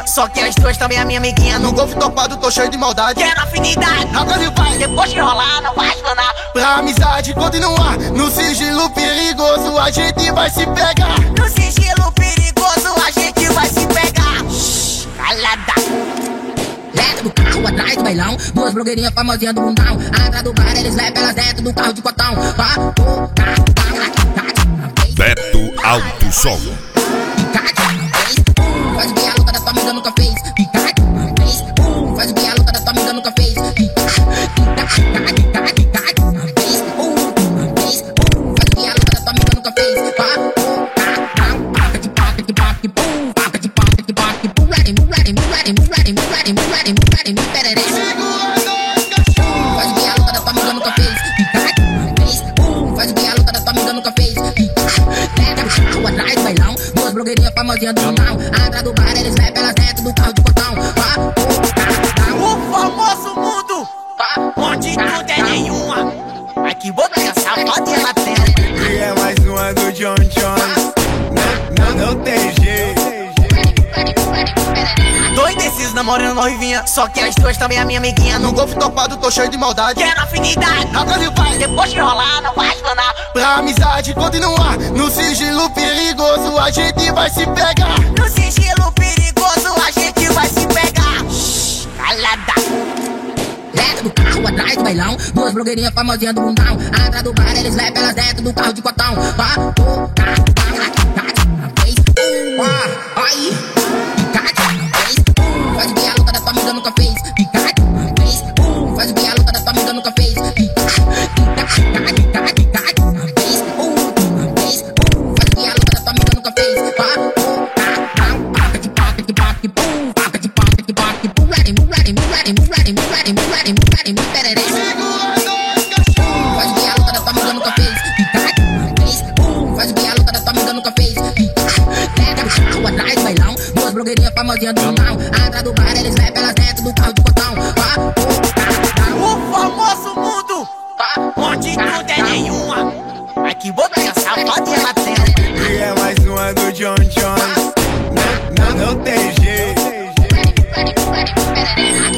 noivinha, só que as duas também é minha amiguinha. No golfe topado tô cheio de maldade, Quero afinidade, agora vai. depois que rolar não vai explanar. Pra amizade continuar, no sigilo perigoso a gente vai se pegar. No sigilo perigoso a gente vai se pegar. Calada. Dentro do carro, atrás do bailão, duas blogueirinhas famosinhas do mundão. Atrás do bar, eles levam elas dentro do carro de cotão. Beto Alto Som. Faz o que a luta da tua amiga nunca fez. Faz o que a luta da tua amiga nunca fez. Faz o que a luta da tua amiga nunca fez. Faz o que a luta da tua amiga nunca fez. Faz o que a luta da tua amiga nunca fez. Dentro do carro, atrás do bailão, duas blogueirinhas famosinhas do mundão. Atrás do bar, eles levam elas dentro do carro de cotão. O famoso mundo, onde tudo é nenhuma. Aqui botei essa foto e ela tem. E é mais uma do John Jones. Não tem jeito. Dois indecisos namorando noivinha, só que as duas também é minha amiguinha. No golfe topado tô cheio de maldade, Quero afinidade, agora vai. depois que rolar não vai explanar. Pra amizade continuar, no sigilo perigoso a gente vai se pegar. No sigilo perigoso a gente vai se pegar. Calada. Dentro do carro, atrás do bailão, duas blogueirinhas famosinhas do mundão. Atrás do bar, eles levam elas dentro do carro de cotão. Faz o que a luta da tua amiga nunca fez. Faz o que a luta da tua amiga nunca fez. Faz o que a luta da tua amiga nunca fez. Faz o que a luta da tua amiga nunca fez. Faz o que a luta da tua amiga nunca fez. Dentro do carro, atrás do bailão, duas blogueirinhas famosinhas do mundão. Atrás do bar, eles levam elas dentro do carro de cotão. O famoso mundo, onde tudo é nenhuma. Aqui botei essa foto e ela tem. E é mais uma do John Jones. Não tem jeito.